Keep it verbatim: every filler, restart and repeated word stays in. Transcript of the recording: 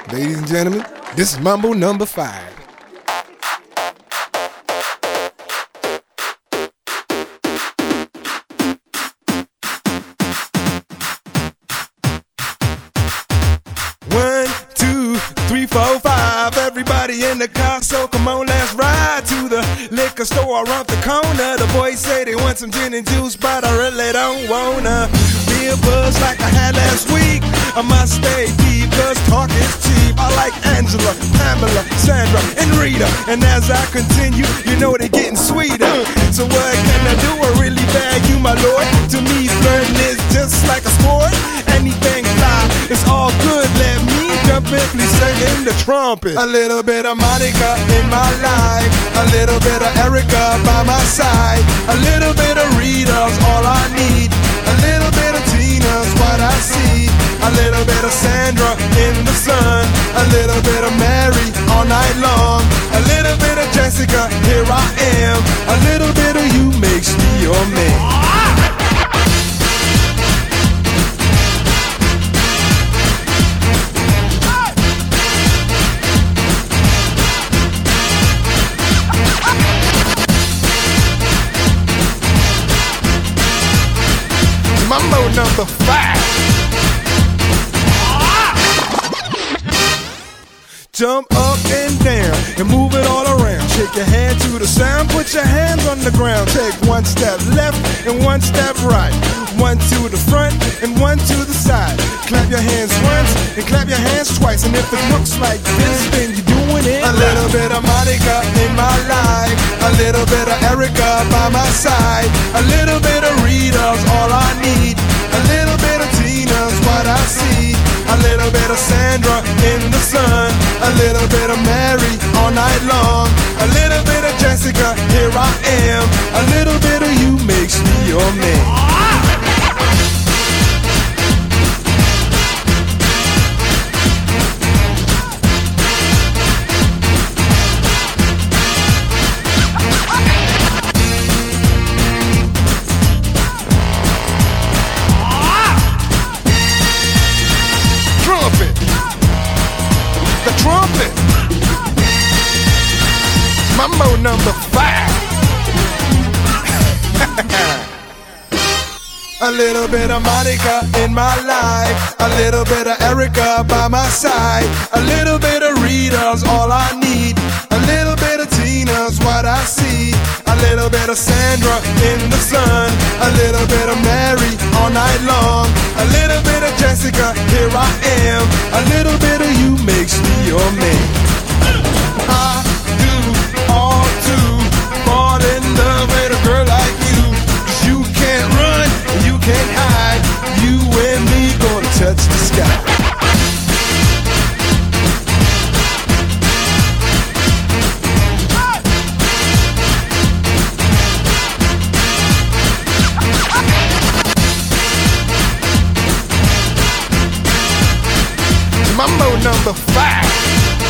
Ladies and gentlemen, this is Mambo number five. One, two, three, four, five. Everybody in the car, so come on, let's ride to the liquor store around the corner. The boys say they want some gin and juice, but I really don't wanna be a buzz like I had last week. I must stay deep, cause talk is cheap. I like Angela, Pamela, Sandra, and Rita. And as I continue, you know they're getting sweeter. So what can I do? I really bag you, my lord. To me, flirting is just like a sport. Anything fly, it's all good. Let me jump in, please sing in the trumpet. A little bit of Monica in my life, a little bit of Erica by my side, a little bit of Rita's all I need, a little bit of Tina's what I see, a little bit of Sandra in the sun, a little bit of Mary all night long, a little bit of Jessica, here I am, a little bit of you makes me your man. Mambo number five. Jump up and down and move it all around. Shake your hand to the sound, put your hands on the ground. Take one step left and one step right. One to the front and one to the side. Clap your hands once and clap your hands twice. And if it looks like this, then you're doing it. A little bit of Monica in my life, a little bit of Erica by my side, a little bit of Rita's all I need, a little bit of Tina's what I see, a little bit of Sandra in the sun, a little bit of Mary all night long, a little bit of Jessica, here I am, a little bit of you makes me your man. Trumpet. Mambo number five. A little bit of Monica in my life, a little bit of Erica by my side, a little bit of Rita's all I need, a little bit of Tina's what I see, a little bit of Sandra in the sun, a little bit of Mary all night long, a little bit of Jessica, here I am, a little bit of you makes me your man. I do all to fall in love with a girl like you, 'cause you can't run and you can't hide, you and me gonna touch the sky. Mambo number five.